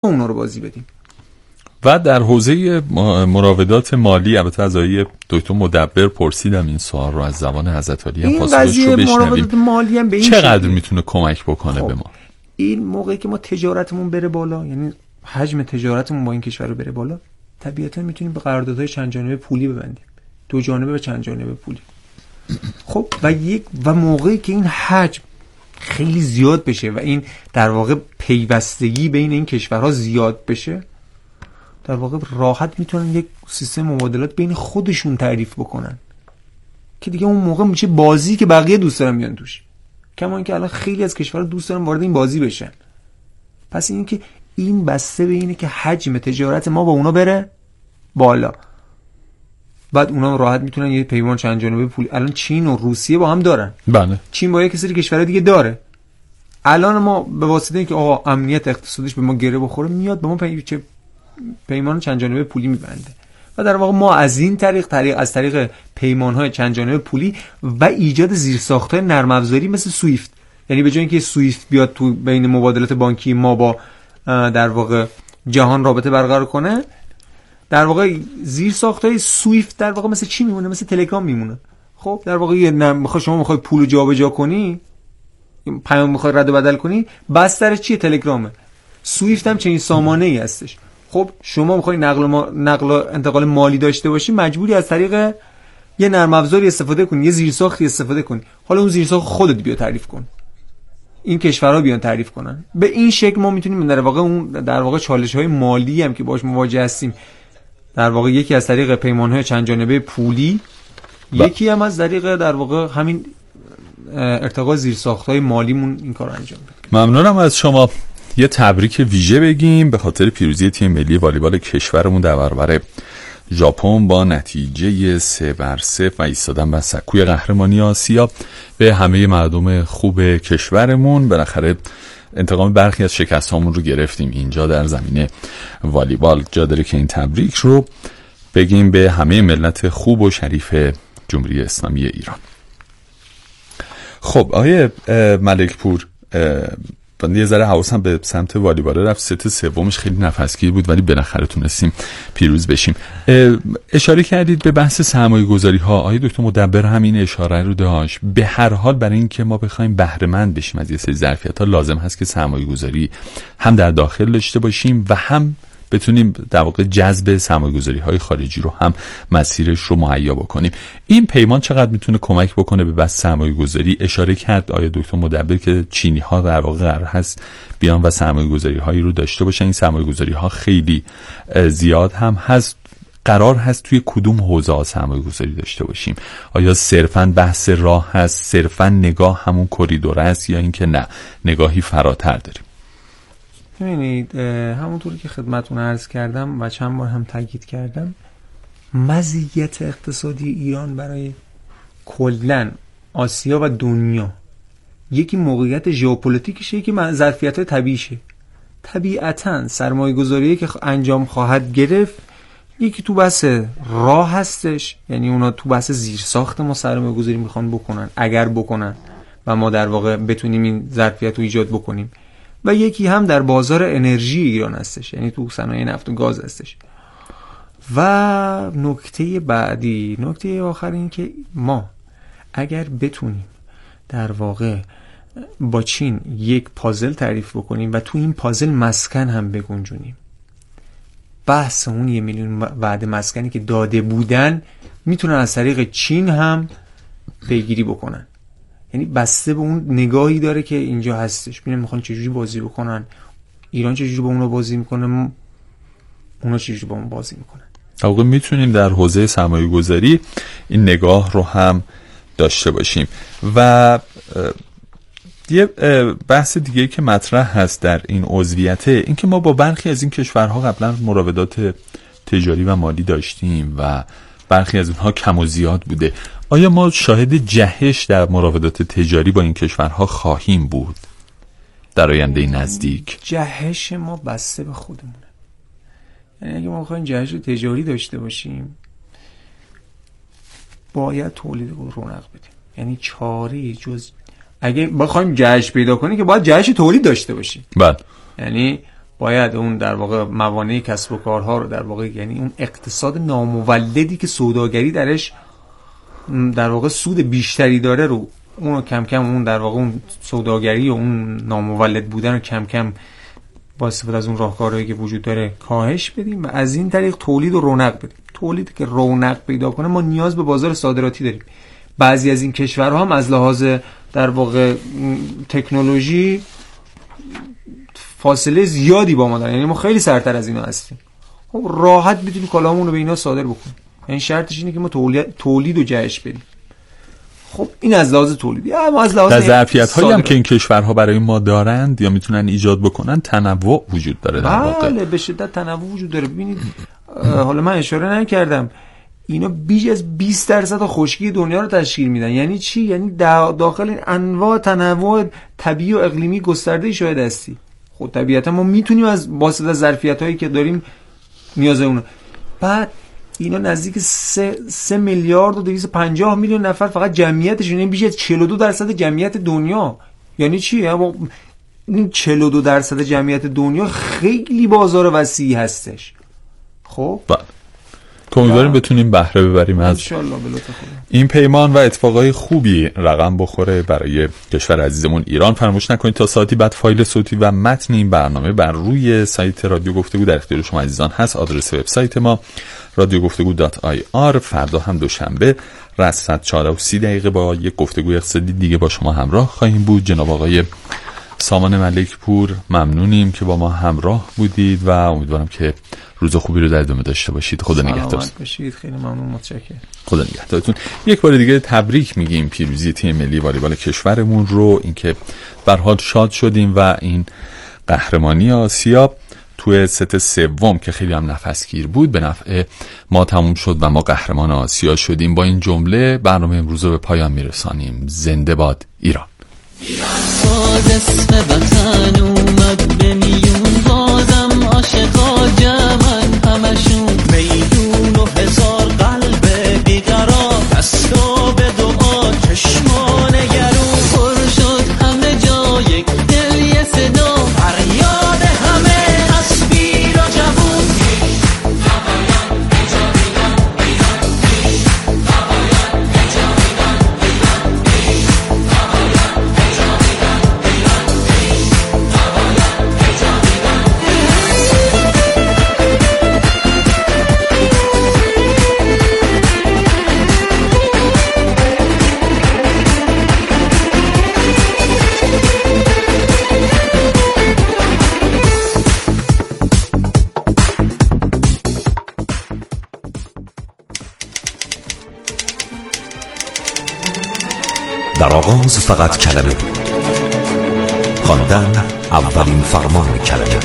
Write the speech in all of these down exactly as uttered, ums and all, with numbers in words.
اونا رو بازی بدیم. و در حوزه مراودات مالی، البته از آقای دکتر مدبر پرسیدم این سوال رو، از زبان حضرت علی هم پاسخش رو بشنویم. مالی هم به این چقدر میتونه کمک بکنه خب. به ما این موقعی که ما تجارتمون بره بالا، یعنی حجم تجارتمون با این کشور رو بره بالا، طبیعتا میتونیم به قراردادهای چند جانبه پولی ببندیم، دو جانبه و چند جانبه پولی. خب و یک و موقعی که این حجم خیلی زیاد بشه و این در واقع پیوستگی بین این کشورها زیاد بشه، در واقع راحت میتونن یک سیستم مبادلات بین خودشون تعریف بکنن که دیگه اون موقع میشه بازی که بقیه دوست دارن بیان توش. کما اینکه الان خیلی از کشورها دوست دارن وارد این بازی بشن. پس این که این بسته به اینه که حجم تجارت ما با اونا بره بالا، بعد اونا راحت میتونن یه پیمان چند جانبه پول. الان چین و روسیه با هم دارن. بله. چین با یک سری کشورهای دیگه داره. الان ما به واسطه اینکه آقا امنیت اقتصادیش به ما گره بخوره، میاد به ما پی... چه پیمان چند جانبه پولی میبنده و در واقع ما از این طریق طریق از طریق پیمان‌های چند جانبه پولی و ایجاد زیرساخت‌های نرم افزاری مثل سویفت، یعنی به جای اینکه سویفت بیاد تو بین مبادلات بانکی ما با در واقع جهان رابطه برقرار کنه، در واقع زیرساخت‌های سویفت در واقع مثل چی میمونه؟ مثل تلگرام میمونه. خب در واقع میخوای شما میخوای پول جابجا کنی، پیام میخوای رد و بدل کنی، بسترش چیه؟ تلگرامه. سویفت هم چنین سامانه‌ای هستش. خب شما میخوای نقل ما... نقل و انتقال مالی داشته باشی، مجبوری از طریق یه نرم افزاری استفاده کنی، یه زیرساختی استفاده کنی. حالا اون زیرساخت خودت بیا تعریف کن، این کشورها بیان تعریف کنن. به این شکل ما میتونیم در واقع اون در واقع چالش‌های مالی هم که باهاش مواجه هستیم، در واقع یکی از طریق پیمان‌های چند جانبه پولی، با. یکی هم از طریق در واقع همین ارتقاء زیرساخت‌های مالیمون این کارو انجام بدیم. ممنونم از شما. یه تبریک ویژه بگیم به خاطر پیروزی تیم ملی والیبال کشورمون در برابر ژاپن با نتیجه سه بر صفر و ایستادن بر سکوی قهرمانی آسیا. به همه مردم خوب کشورمون، بالاخره انتقام برخی از شکست‌هامون رو گرفتیم اینجا در زمینه والیبال. جا داره که این تبریک رو بگیم به همه ملت خوب و شریف جمهوری اسلامی ایران. خب آقای ملک پور، یه ذره حواسم به سمت والیبال رفت. ست سومش خیلی نفسگیر بود ولی بالاخره تونستیم پیروز بشیم. اشاره کردید به بحث سرمایه گذاری ها. آقای دکتر مدبر همین اشاره رو داشت. به هر حال برای این که ما بخوایم بهره مند بشیم از یه سری ظرفیت ها، لازم هست که سرمایه گذاری هم در داخل داشته باشیم و هم بتونیم در واقع جذب سرمایه‌گذاری های خارجی رو هم مسیرش رو مهیا بکنیم. این پیمان چقدر میتونه کمک بکنه به بس سرمایه‌گذاری؟ اشاره کرد آقای دکتر مدبر که چینی ها در واقع قرار هست بیان و سرمایه‌گذاری هایی رو داشته باشن. این سرمایه‌گذاری ها خیلی زیاد هم هست. قرار هست توی کدوم حوزه ها سرمایه‌گذاری داشته باشیم؟ آیا صرفاً بحث راه هست، صرفاً نگاه همون کریدور است، یا اینکه نه نگاهی فراتر داریم؟ ببینید همونطوری که خدمتتون عرض کردم و چند بار هم تاکید کردم، مزیت اقتصادی ایران برای کلاً آسیا و دنیا یکی موقعیت ژئوپلیتیکشه، یکی ظرفیت‌های طبیعیشه. طبیعتاً سرمایه‌گذاری که انجام خواهد گرفت یکی تو بحث راه هستش، یعنی اونا تو بحث زیرساخت ما سرمایه‌گذاری میخوان بکنن اگر بکنن و ما در واقع بتونیم این ظرفیت رو ایجاد بکنیم، و یکی هم در بازار انرژی ایران هستش، یعنی تو صنایع نفت و گاز هستش. و نکته بعدی، نکته آخر این که ما اگر بتونیم در واقع با چین یک پازل تعریف بکنیم و تو این پازل مسکن هم بگنجونیم، بحث اون یه میلیون وعده مسکنی که داده بودن میتونن از طریق چین هم پیگیری بکنن. یعنی بسته به اون نگاهی داره که اینجا هستش، ببینن میخوان چجوری بازی بکنن، ایران چجوری با اونا بازی میکنه، اونا چجوری با اون بازی میکنن. واقعا میتونیم در حوزه سرمایه گذاری این نگاه رو هم داشته باشیم. و یه بحث دیگه که مطرح هست در این عضویته، این که ما با برخی از این کشورها قبلا مراودات تجاری و مالی داشتیم و برخی از اونها کم و زیاد بوده. آیا ما شاهد جهش در مراودات تجاری با این کشورها خواهیم بود در آینده نزدیک؟ جهش ما بسته به خودمونه. یعنی اگه ما بخوایم جهش تجاری داشته باشیم باید تولید رو رونق بدیم. یعنی چاره جز اگه بخوایم جهش پیدا کنیم که باید جهش تولید داشته باشیم. بله. یعنی باید اون در واقع موانع کسب و کارها رو در واقع، یعنی اون اقتصاد نامولدی که سوداگری درش در واقع سود بیشتری داره رو اون کم کم اون در واقع اون سوداگری و اون نامولد بودن رو کم کم با استفاده از اون راهکارهایی که وجود داره کاهش بدیم و از این طریق تولید و رونق بدیم. تولید که رونق پیدا کنه ما نیاز به بازار صادراتی داریم. بعضی از این کشورها هم از لحاظ در واقع تکنولوژی فاصله زیادی با ما دارن، یعنی ما خیلی سرتر از اینا هستیم. خب راحت میتونیم کالاهامون رو به اینا صادر بکنیم، یعنی شرطش اینه که ما تولید تولید و جهش بدیم. خب این از لحاظ تولیدی. اما از لحاظ ظرفیت‌هایی هم که این کشورها برای ما دارند یا میتونن ایجاد بکنن تنوع وجود داره در واقع. بله به شدت تنوع وجود داره. ببینید حالا من اشاره نکردم اینا بیش از بیست درصد خشکی دنیا رو تشکیل میدن. یعنی چی؟ یعنی داخل این انواع تنوع طبیعی و اقلیمی گسترده شاید هستی. خب طبیعتا ما میتونیم از واسطه ظرفیت‌هایی که داریم نیاز اون. بعد اینا نزدیک سه, سه میلیارد و دویست و پنجاه میلیون نفر فقط جمعیتشون، یعنی بیش از چهل و دو درصد جمعیت دنیا. یعنی چی؟ این چهل و دو درصد جمعیت دنیا خیلی بازار وسیعی هستش. خب بله امیدواریم بتونیم بهره ببریم از این پیمان و اتفاقای خوبی رقم بخوره برای کشور عزیزمون ایران. فراموش نکنید تا ساعتی بعد فایل صوتی و متن این برنامه بر روی سایت رادیو گفتگو در اختیار شما عزیزان هست. آدرس وبسایت ما رادیو گفتگو دات آی آر. فردا هم دوشنبه رصد چهار و سی دقیقه با یک گفتگوی اقتصادی دیگه با شما همراه خواهیم بود. جناب آقای سامان ملک پور ممنونیم که با ما همراه بودید و امیدوارم که روز خوبی رو در ادامه داشته باشید. خدا نگهدار. باشید. خیلی ممنون، متشکرم. خدا نگهدارتون. یک بار دیگه تبریک میگیم پیروزی تیم ملی والیبال کشورمون رو، اینکه به هر حال شاد شدیم و این قهرمانی آسیا توی ست سوم که خیلی هم نفسگیر بود به نفع ما تموم شد و ما قهرمان آسیا شدیم. با این جمله برنامه امروز رو به پایان میرسانیم. زنده باد ایران. باز اسم وطن اومد به میون، بازم عاشقا جمعن همشون، میدون و هزار قلب بیقرار، دستا به دعا چشمان گرون، پر شد همه جا یک دل یه صدا، فریاد همه از پیر و جوون. در آغاز فقط کلمه بود، خواندن اولین فرمان کلمه،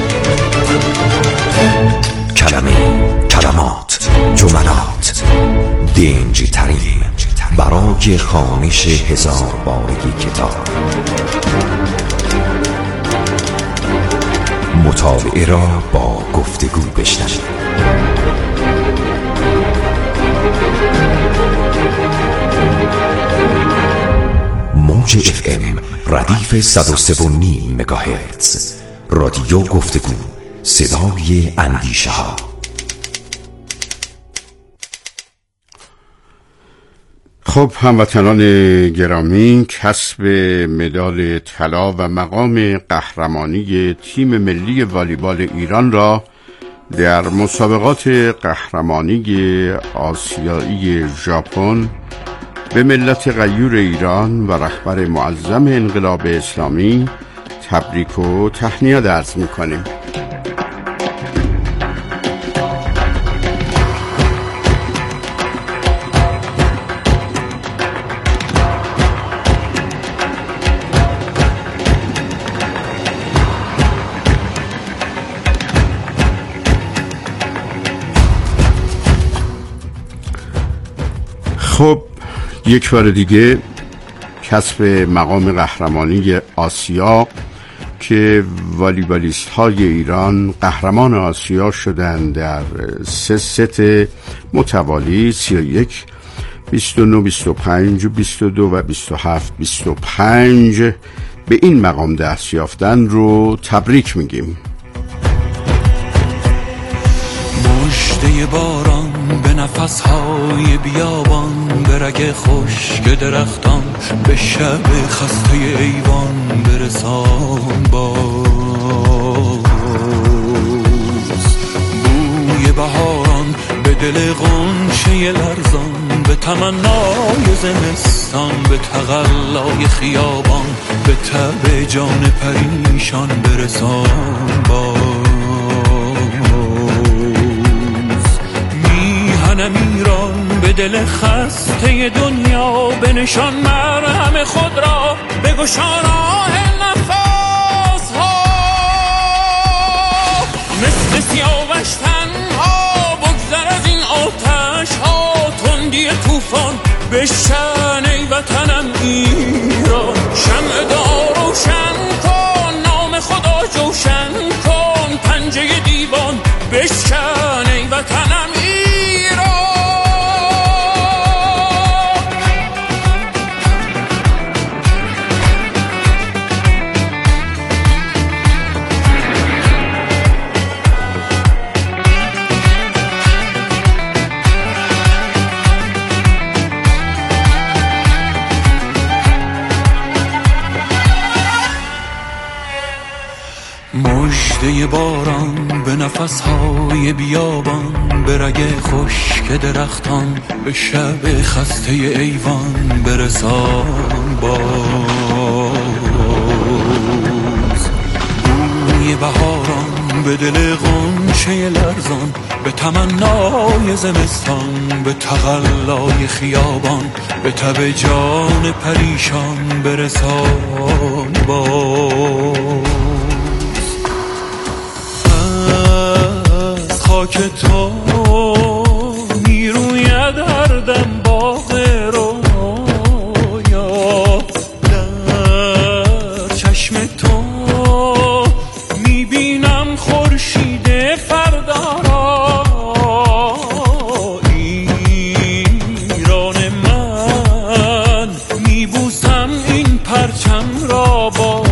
کلمه، کلمات، جملات، دنجی ترین برای خوانش هزار باره کتاب. مطالعه را با گفتگو بشنوید. موج اف ام ردیف صد و سه و نیم مگاهرتز. رادیو گفتگو، صدای اندیشه ها. خب هموطنان گرامی، کسب مدال طلا و مقام قهرمانی تیم ملی والیبال ایران را در مسابقات قهرمانی آسیایی ژاپن به ملت غیور ایران و رهبر معظم انقلاب اسلامی تبریک و تهنیت عرض می‌کنیم. خب یک بار دیگه کسب مقام قهرمانی آسیا که والیبالیست های ایران قهرمان آسیا شدند در سه ست متوالی سی و یک، بیست و نه، بیست و پنج، بیست و دو و بیست و هفت بیست و پنج به این مقام دست یافتن رو تبریک میگیم. بوی باران به نفسهای بیابان، به رگ خشک درختان، به شب خسته ایوان برسان باز. بوی بهاران به دل غنچه لرزان، به تمنای زمستان، به تقلای خیابان، به تب جان پریشان برسان باز. میهنم ایران به دل خسته دنیا، به نشان مرهم خود را بگشا راه نفس ها. مثل سیاوش تنها بگذر از این آتش ها، تندی طوفان بشکن ای وطنم ایران. شمع دعا روشن کن، نام خدا جوشن کن، پنجه دیوان بشکن ای وطنم ایران. مژده باران به نفسهای بیابان، به رگ خشک درختان، به شب خسته ایوان برسان باز. بوی بهاران به دل غنچه لرزان، به تمنای زمستان، به تقلای خیابان، به تب جان پریشان برسان باز. خاک تو میروید هر دم باغ رویا، در چشم تو میبینم خورشید فردا را. ایران من میبوسم این پرچم را با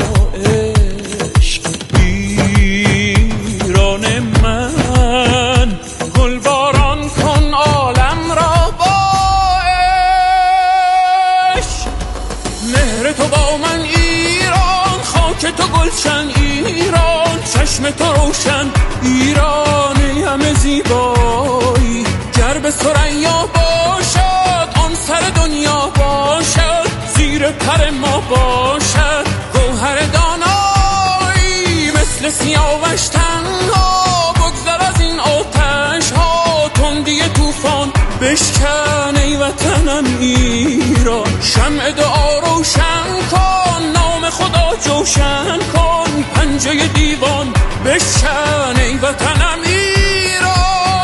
عشق. ایران من تو گلشن ایران، چشم تو روشن ایرانی همه زیبایی. گر به ثریا باشد آن سر دنیا باشد، زیر پر ما باشد گوهر دانایی. مثل سیاوش تنها بگذر از این آتش ها، تندی طوفان بشکن ای وطنم ایران. شمع دعا روشن کن، نام خدا جوشن کن، پنجه دیوان بشکن ای وطنم ایران.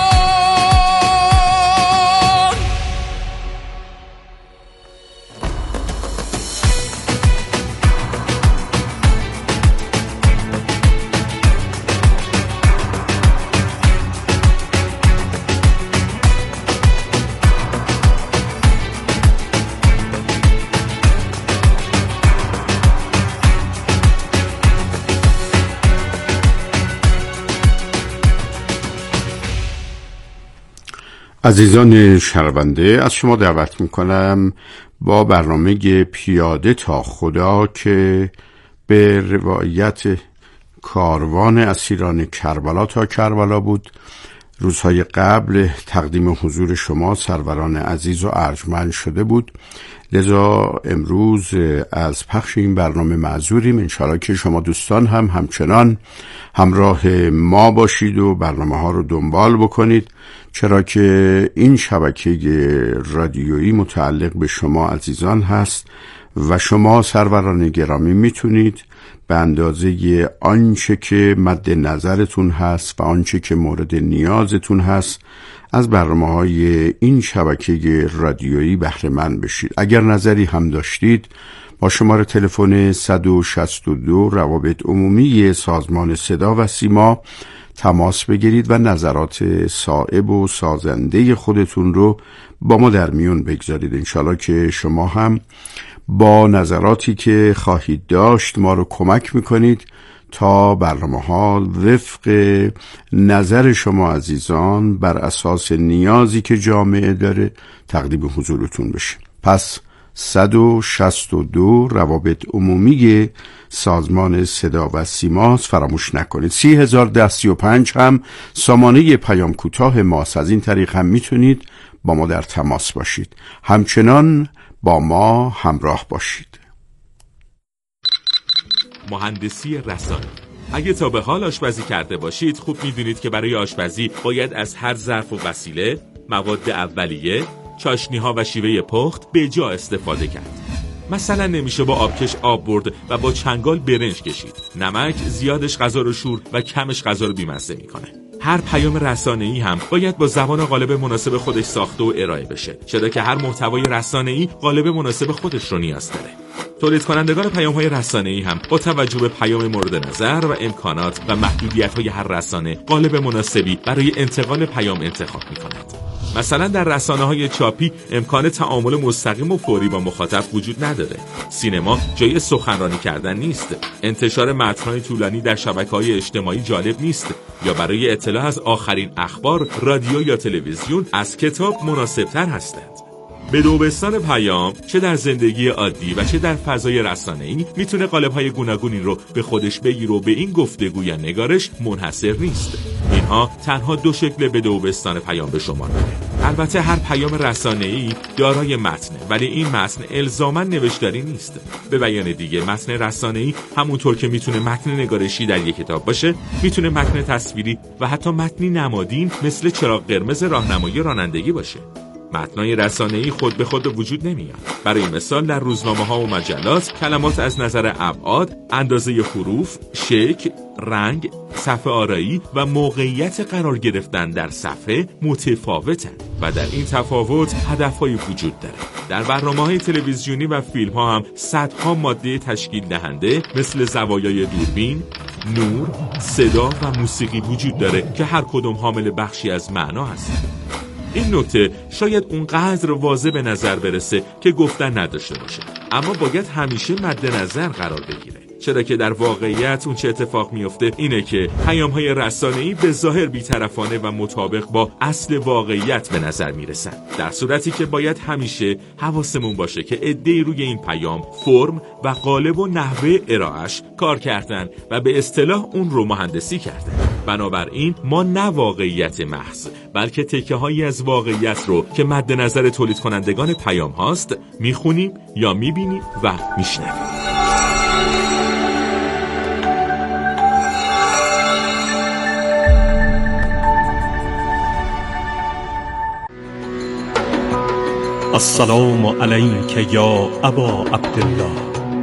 عزیزان شنونده، از شما دعوت میکنم با برنامه پیاده تا خدا که به روایت کاروان اسیران کربلا تا کربلا بود روزهای قبل تقدیم حضور شما سروران عزیز و ارجمند شده بود. لذا امروز از پخش این برنامه معذوریم. انشاءالله که شما دوستان هم همچنان همراه ما باشید و برنامه ها رو دنبال بکنید، چرا که این شبکه رادیویی متعلق به شما عزیزان هست و شما سروران گرامی میتونید به اندازه آنچه که مد نظرتون هست و آنچه که مورد نیازتون هست از برنامه‌های این شبکه رادیویی بهره مند بشید. اگر نظری هم داشتید با شماره تلفن صد و شصت و دو روابط عمومی سازمان صدا و سیما تماس بگیرید و نظرات صائب و سازنده خودتون رو با ما در میون بگذارید. انشالله که شما هم با نظراتی که خواهید داشت ما رو کمک میکنید تا برنامه ها وفق نظر شما عزیزان بر اساس نیازی که جامعه داره تقدیم حضورتون بشه. پس صد و شصت و دو روابط عمومی سازمان صدا و سیماست، فراموش نکنید. سی هزار ده سی و پنج هم سامانه پیام کوتاه ماست. از این طریق هم میتونید با ما در تماس باشید. همچنان با ما همراه باشید. مهندسی رسانه. اگه تا به حال آشپزی کرده باشید خوب میدونید که برای آشپزی باید از هر ظرف و وسیله، مواد اولیه، چاشنی‌ها و شیوه پخت به جا استفاده کرد. مثلا نمیشه با آبکش آب برد و با چنگال برنج کشید. نمک زیادش غذا رو شور و کمش غذا رو بی‌مزه میکنه. هر پیام رسانه‌ای هم باید با زبان قالب مناسب خودش ساخته و ارائه بشه، چرا که هر محتوای رسانه‌ای قالب مناسب خودش رو نیاز داره. تولید کنندگان پیام‌های رسانه‌ای هم با توجه به پیام مورد نظر و امکانات و محدودیت‌های هر رسانه قالب مناسبی برای انتقال پیام انتخاب می‌کنند. مثلا در رسانه‌های چاپی امکان تعامل مستقیم و فوری با مخاطب وجود نداره. سینما جای سخنرانی کردن نیست. انتشار متن‌های طولانی در شبکه‌های اجتماعی جالب نیست. یا برای اطلاع از آخرین اخبار رادیو یا تلویزیون از کتاب مناسب‌تر هستند. بدوبستان پیام چه در زندگی عادی و چه در فضای رسانه‌ای میتونه قالب‌های گوناگونی رو به خودش بگیره و به این گفتگو یا نگارش منحصر نیست. اینها تنها دو شکل بدوبستان پیام به شما داره. البته هر پیام رسانه‌ای دارای متنه، ولی این متن الزاماً نوشتاری نیست. به بیان دیگه متن رسانه‌ای همونطور که میتونه متن نگارشی در یک کتاب باشه، میتونه متن تصویری و حتی متنی نمادین مثل چراغ قرمز راهنمایی رانندگی باشه. متنای رسانه‌ای خود به خود وجود نمیاد. برای مثال در روزنامه‌ها و مجلات کلمات از نظر ابعاد، اندازه حروف، شکل، رنگ، صفحه آرایی و موقعیت قرار گرفتن در صفحه متفاوتند و در این تفاوت هدف‌های وجود داره. در برنامه‌های تلویزیونی و فیلم‌ها هم صدها ماده تشکیل دهنده مثل زوایای دوربین، نور، صدا و موسیقی وجود داره که هر کدوم حامل بخشی از معنا هستند. این نکته شاید اونقدر واضح به نظر برسه که گفتن نداشته باشه، اما باید همیشه مد نظر قرار بگیره، چرا که در واقعیت اون چه اتفاق میفته اینه که پیام‌های رسانه‌ای به ظاهر بی‌طرفانه و مطابق با اصل واقعیت به نظر میرسن، در صورتی که باید همیشه حواسمون باشه که عده‌ای روی این پیام فرم و قالب و نحوه ارائه‌اش کار کردن و به اصطلاح اون رو مهندسی کردن. بنابراین ما نه واقعیت محض بلکه تکه‌هایی از واقعیت رو که مد نظر تولید کنندگان پیام هاست میخونیم یا میبینیم و میشنویم. السلام علیک یا ابا عبدالله.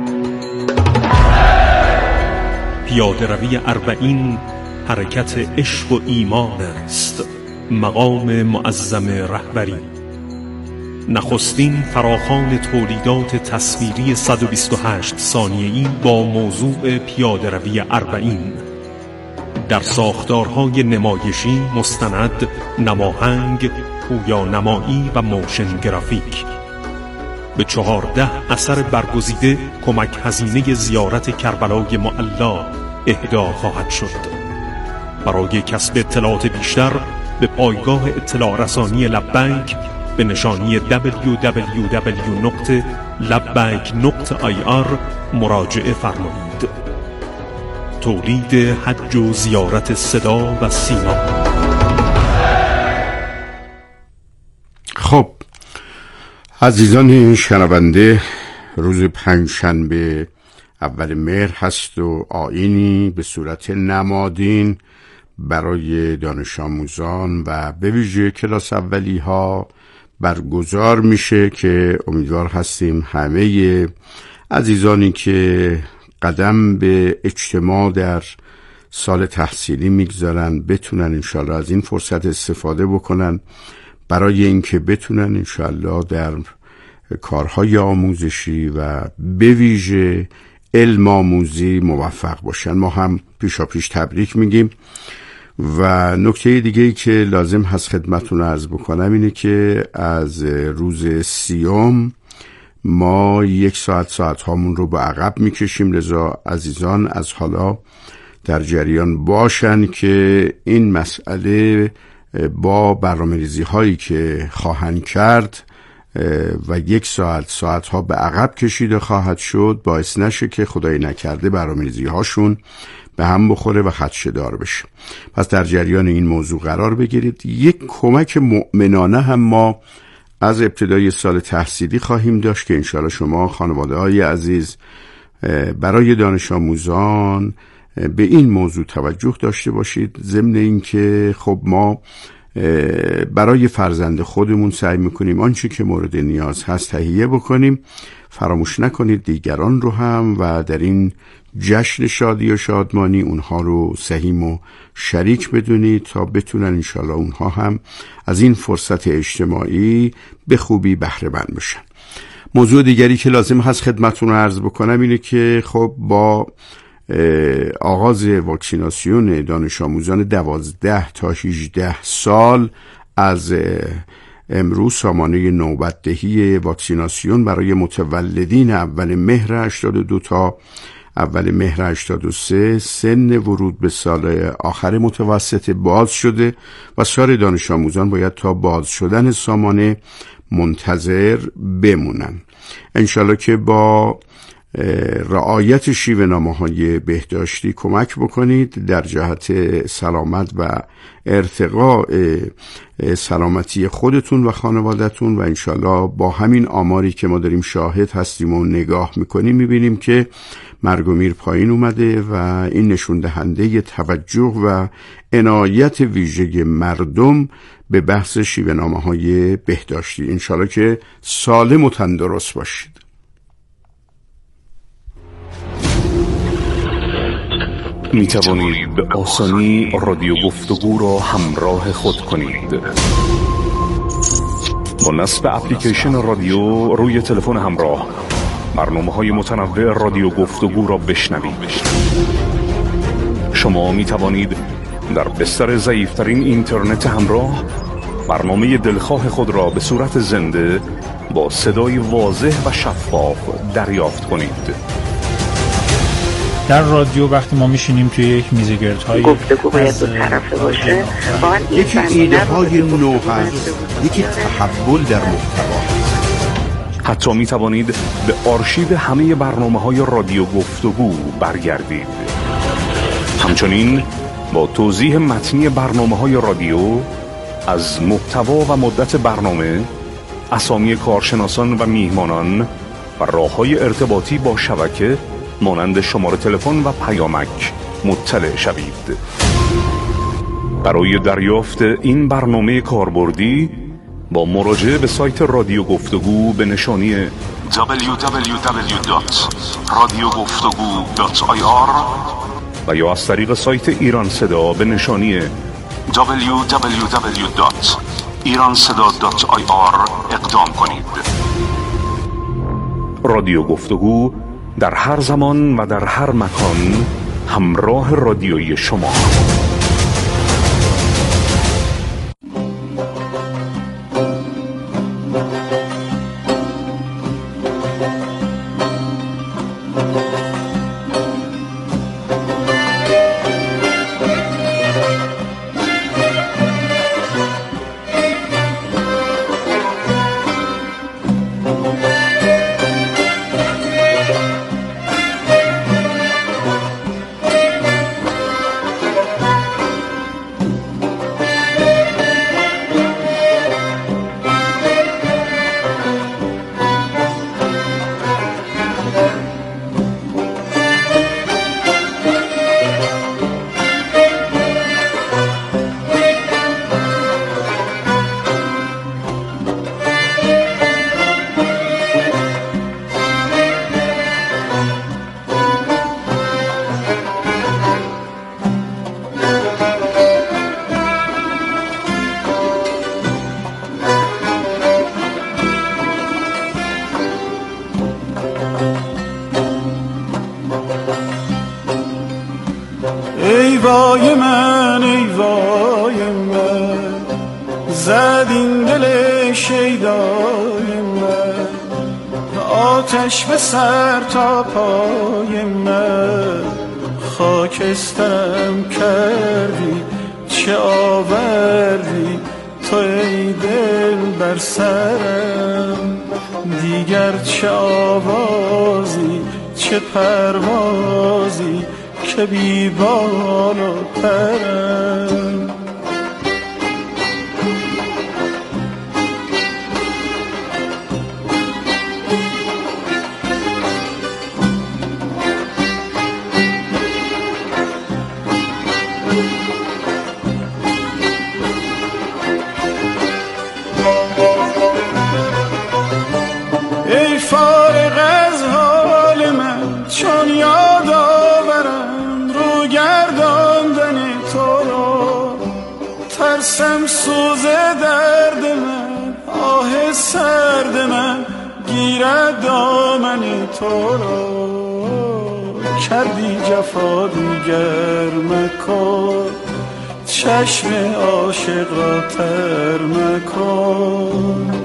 پیاده روی اربعین حرکت عشق و ایمان است، مقام معظم رهبری. نخستین فراخوان تولیدات تصویری صد و بیست و هشت ثانیه‌ای با موضوع پیاده روی اربعین در ساختارهای نمایشی، مستند، نماهنگ، پویانمایی و موشن گرافیک. به چهارده اثر برگزیده کمک هزینه زیارت کربلای معلا اهدا خواهد شد. برای کسب اطلاعات بیشتر به پایگاه اطلاع رسانی لبیک به نشانی دبلیو دبلیو دبلیو دات لبیک دات آی آر مراجعه فرمایید. تولید حج و زیارت صدا و سیما. خب عزیزان شنونده، روز پنجشنبه اول مهر هست و آیینی به صورت نمادین برای دانش آموزان و به ویژه کلاس اولی ها برگزار میشه که امیدوار هستیم همه عزیزانی که قدم به اجتماع در سال تحصیلی میگذارن بتونن انشالله از این فرصت استفاده بکنن برای اینکه بتونن انشالله در کارهای آموزشی و به ویژه علم آموزی موفق باشن. ما هم پیشا پیش تبریک میگیم. و نکته دیگه ای که لازم هست خدمتتون عرض بکنم اینه که از روز سیوم ما یک ساعت ساعت هامون رو به عقب میکشیم. لذا عزیزان از حالا در جریان باشن که این مسئله با برنامه‌ریزی هایی که خواهند کرد و یک ساعت ساعت ها به عقب کشیده خواهد شد باعث نشه که خدای نکرده برنامه‌ریزی هاشون به هم بخوره و خدشه‌دار بشه. پس در جریان این موضوع قرار بگیرید. یک کمک مؤمنانه هم ما از ابتدای سال تحصیلی خواهیم داشت که انشاءالله شما خانواده های عزیز برای دانش آموزان به این موضوع توجه داشته باشید. ضمن این که خب ما برای فرزند خودمون سعی میکنیم آنچه که مورد نیاز هست تهیه بکنیم. فراموش نکنید دیگران رو هم و در این جشن شادی و شادمانی اونها رو سهیم و شریک بدونید تا بتونن انشالله اونها هم از این فرصت اجتماعی به خوبی بهره مند بشن. موضوع دیگری که لازم هست خدمتتون رو عرض بکنم اینه که خب با آغاز واکسیناسیون دانش آموزان دوازده تا هجده سال از امروز سامانه نوبت دهی واکسیناسیون برای متولدین اول مهر هشتاد و دو تا اول مهر هشتاد و سه سن ورود به سال آخر متوسط باز شده و سایر دانش آموزان باید تا باز شدن سامانه منتظر بمونن. انشالله که با رعایت شیوه‌نامه‌های بهداشتی کمک بکنید در جهت سلامت و ارتقاء سلامتی خودتون و خانوادتون و انشالله با همین آماری که ما داریم شاهد هستیم و نگاه میکنیم میبینیم که مرگ و میر پایین اومده و این نشون دهنده توجه و عنایت ویژه مردم به بحث شیوه‌نامه‌های بهداشتی. انشالله که سالم و تندرست باشید. می توانید به آسانی رادیو گفتگو را همراه خود کنید. با نصب اپلیکیشن رادیو روی تلفن همراه برنامه‌های متنوع رادیو گفتگو را بشنوید. شما می توانید در بستر ضعیف‌ترین اینترنت همراه برنامه دلخواه خود را به صورت زنده با صدای واضح و شفاف دریافت کنید. در رادیو وقتی ما میشینیم توی یک میز گردهای گفتگو باید دو طرفه باشه، یکی ایده های نو هست، یکی تحول در محتوا. حتی می توانید به آرشیو همه برنامه های رادیو گفتگو برگردید. همچنین با توضیح متنی برنامه های رادیو از محتوا و مدت برنامه، اسامی کارشناسان و میهمانان و راه‌های ارتباطی با شبکه مانند شماره تلفن و پیامک مطلع شوید. برای دریافت این برنامه کاربردی با مراجعه به سایت رادیو گفتگو به نشانی دبلیو دبلیو دبلیو دات رادیو گفتگو دات آی آر و یا از طریق سایت ایران صدا به نشانی دبلیو دبلیو دبلیو دات ایران صدا دات آی آر اقدام کنید. رادیو گفتگو در هر زمان و در هر مکان همراه رادیویی شما. ای وای من ای وای من زد این دل شیدای من آتش به سر تا پای من، خاکسترم کردی چه آوردی تو ای دل بر سرم. دیگر چه آوازی چه پروازی که بی بال و پرم. ای فارغ از حال من چون یاد آورم رو گرداندن تو را، ترسم سوز درد من آه سرد من گیرد دامن تو را. کردی جفا دیگر مکن، چشم عاشق را تر مکن.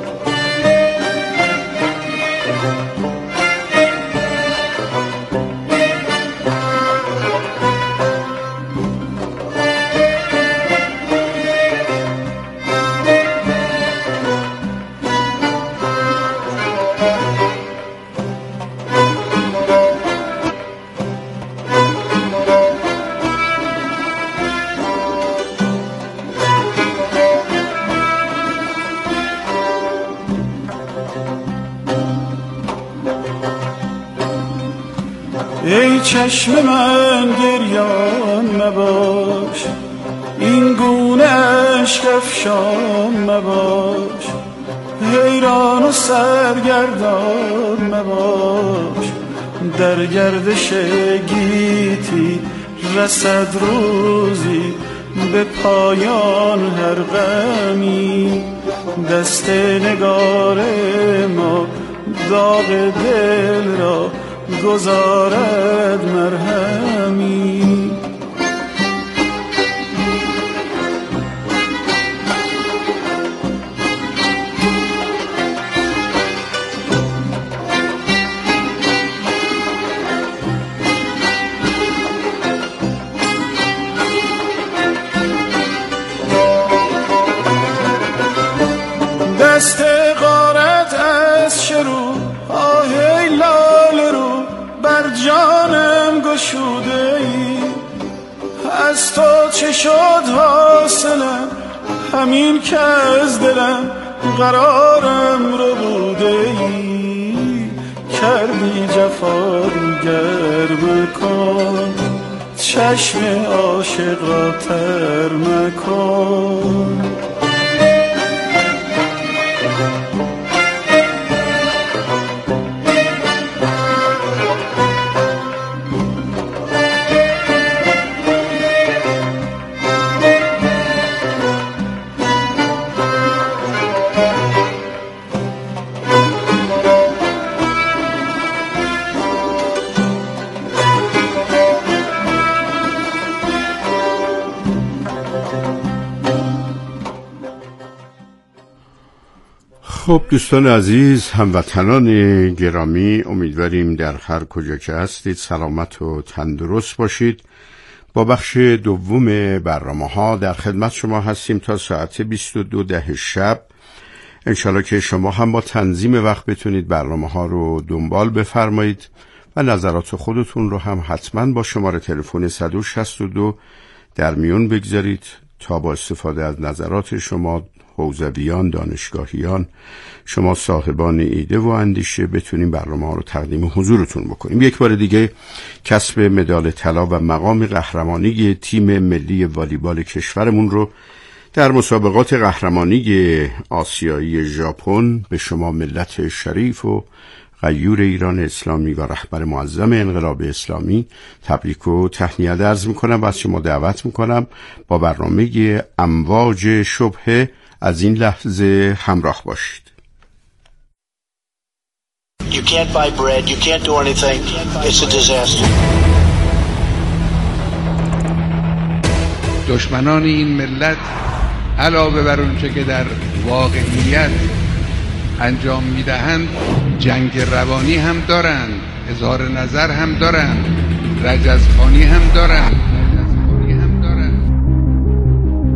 ای چشم من گریان مباش، این گونه عشق افشان مباش. حیران و سرگردان مباش، در گردش گیتی رسد روزی به پایان هر غمی. دست نگار ما داغ دل را گذارد مرهمی. دست غارت از شروع آهی لال رو بر جانم گشوده ای. از تو چه شد حاصلم همین که از دلم قرارم رو بوده ای. کردی جفا دیگر مکن، چشم عاشق را تر مکن. خب دوستان عزیز، هموطنان گرامی، امیدواریم در هر کجا که هستید سلامت و تندرست باشید. با بخش دوم برنامه ها در خدمت شما هستیم تا ساعت بیست و دو ده شب. انشالله که شما هم با تنظیم وقت بتونید برنامه ها رو دنبال بفرمایید و نظرات خودتون رو هم حتما با شماره تلفن صد و شصت و دو در میون بگذارید تا با استفاده از نظرات شما حوزویان، دانشگاهیان، شما صاحبان ایده و اندیشه بتونیم برنامه ها رو تقدیم حضورتون بکنیم. یک بار دیگه کسب مدال طلا و مقام قهرمانی تیم ملی والیبال کشورمون رو در مسابقات قهرمانی آسیایی ژاپن به شما ملت شریف و غیور ایران اسلامی و رهبر معظم انقلاب اسلامی تبریک و تهنیت عرض میکنم و از شما دعوت میکنم با برنامه امواج شبهه از این لحظه همراه باشید. You can't buy bread, you can't do anything. It's a disaster. دشمنان این ملت علاوه بر اونچه که در واقعیت انجام میدهند جنگ روانی هم دارن، اظهار نظر هم دارن، رجزخوانی هم دارن.